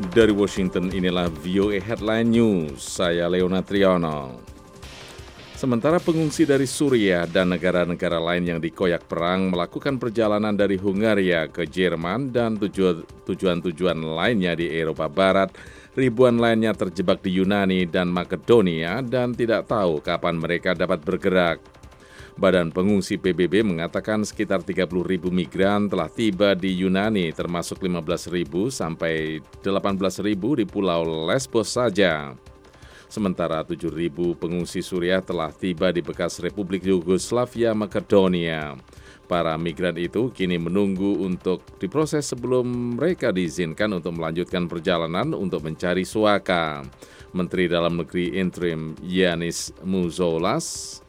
Dari Washington, inilah VOA Headline News, saya Leona Triano. Sementara pengungsi dari Suriah dan negara-negara lain yang dikoyak perang melakukan perjalanan dari Hungaria ke Jerman dan tujuan-tujuan lainnya di Eropa Barat, ribuan lainnya terjebak di Yunani dan Makedonia dan tidak tahu kapan mereka dapat bergerak. Badan Pengungsi PBB mengatakan sekitar 30.000 migran telah tiba di Yunani, termasuk 15.000 sampai 18.000 di Pulau Lesbos saja. Sementara 7.000 pengungsi Suriah telah tiba di bekas Republik Yugoslavia Makedonia. Para migran itu kini menunggu untuk diproses sebelum mereka diizinkan untuk melanjutkan perjalanan untuk mencari suaka. Menteri Dalam Negeri Interim Yanis Mouzalas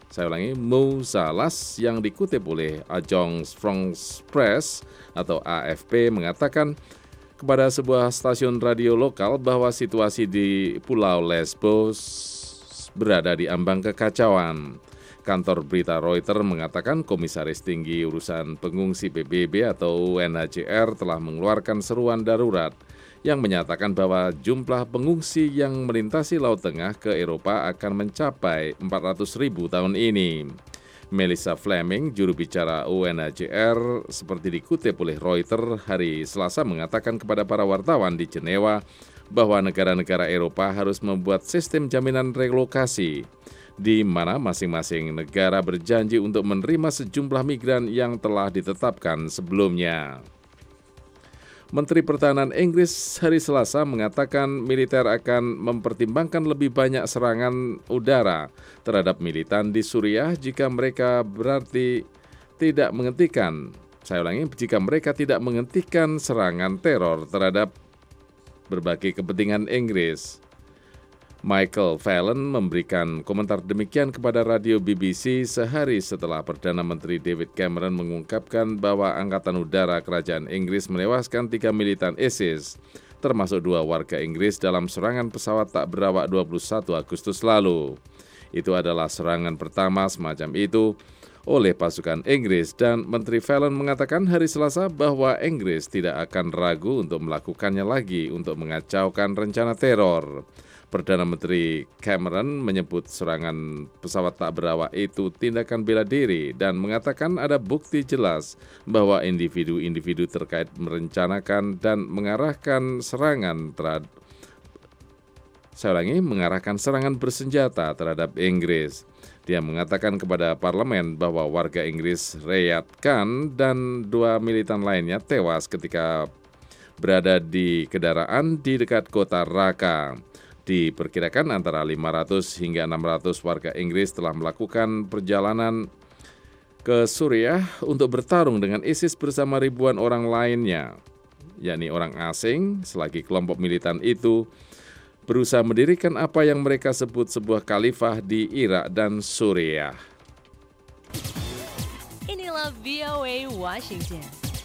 yang dikutip oleh Agence France Presse atau AFP mengatakan kepada sebuah stasiun radio lokal bahwa situasi di Pulau Lesbos berada di ambang kekacauan. Kantor berita Reuters mengatakan Komisaris Tinggi Urusan Pengungsi PBB atau UNHCR telah mengeluarkan seruan darurat yang menyatakan bahwa jumlah pengungsi yang melintasi Laut Tengah ke Eropa akan mencapai 400.000 tahun ini. Melissa Fleming, juru bicara UNHCR, seperti dikutip oleh Reuters hari Selasa mengatakan kepada para wartawan di Jenewa bahwa negara-negara Eropa harus membuat sistem jaminan relokasi, di mana masing-masing negara berjanji untuk menerima sejumlah migran yang telah ditetapkan sebelumnya. Menteri Pertahanan Inggris hari Selasa mengatakan militer akan mempertimbangkan lebih banyak serangan udara terhadap militan di Suriah jika mereka tidak menghentikan serangan teror terhadap berbagai kepentingan Inggris. Michael Fallon memberikan komentar demikian kepada radio BBC sehari setelah Perdana Menteri David Cameron mengungkapkan bahwa Angkatan Udara Kerajaan Inggris menewaskan 3 militan ISIS, termasuk 2 warga Inggris dalam serangan pesawat tak berawak 21 Agustus lalu. Itu adalah serangan pertama semacam itu oleh pasukan Inggris dan Menteri Fallon mengatakan hari Selasa bahwa Inggris tidak akan ragu untuk melakukannya lagi untuk mengacaukan rencana teror. Perdana Menteri Cameron menyebut serangan pesawat tak berawak itu tindakan bela diri dan mengatakan ada bukti jelas bahwa individu-individu terkait merencanakan dan mengarahkan serangan bersenjata terhadap Inggris. Dia mengatakan kepada parlemen bahwa warga Inggris Riyad Khan dan 2 militan lainnya tewas ketika berada di kendaraan di dekat kota Raqqa. Diperkirakan antara 500 hingga 600 warga Inggris telah melakukan perjalanan ke Suriah untuk bertarung dengan ISIS bersama ribuan orang lainnya, yakni orang asing, selagi kelompok militan itu berusaha mendirikan apa yang mereka sebut sebuah khalifah di Irak dan Suriah. Inilah VOA Washington.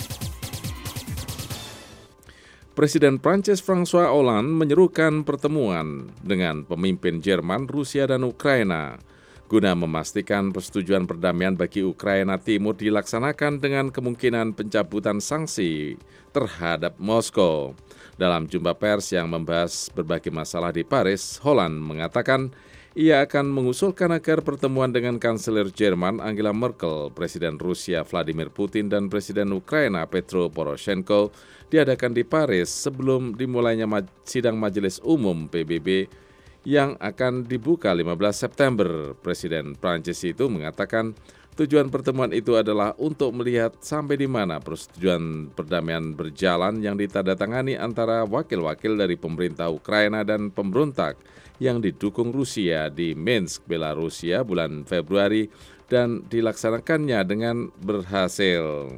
Presiden Prancis François Hollande menyerukan pertemuan dengan pemimpin Jerman, Rusia, dan Ukraina guna memastikan persetujuan perdamaian bagi Ukraina Timur dilaksanakan dengan kemungkinan pencabutan sanksi terhadap Moskow. Dalam jumpa pers yang membahas berbagai masalah di Paris, Hollande mengatakan ia akan mengusulkan agar pertemuan dengan Kanselir Jerman Angela Merkel, Presiden Rusia Vladimir Putin, dan Presiden Ukraina Petro Poroshenko diadakan di Paris sebelum dimulainya sidang Majelis Umum PBB yang akan dibuka 15 September. Presiden Prancis itu mengatakan tujuan pertemuan itu adalah untuk melihat sampai di mana persetujuan perdamaian berjalan yang ditandatangani antara wakil-wakil dari pemerintah Ukraina dan pemberontak yang didukung Rusia di Minsk, Belarusia bulan Februari dan dilaksanakannya dengan berhasil.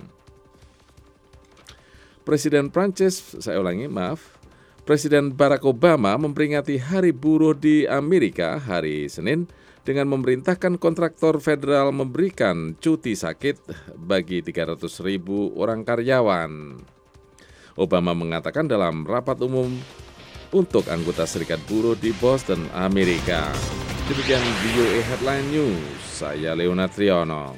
Presiden Barack Obama memperingati Hari Buruh di Amerika hari Senin dengan memerintahkan kontraktor federal memberikan cuti sakit bagi 300.000 orang karyawan. Obama mengatakan dalam rapat umum untuk anggota Serikat Buruh di Boston, Amerika. Demikian VOA Headline News, saya Leona Triano.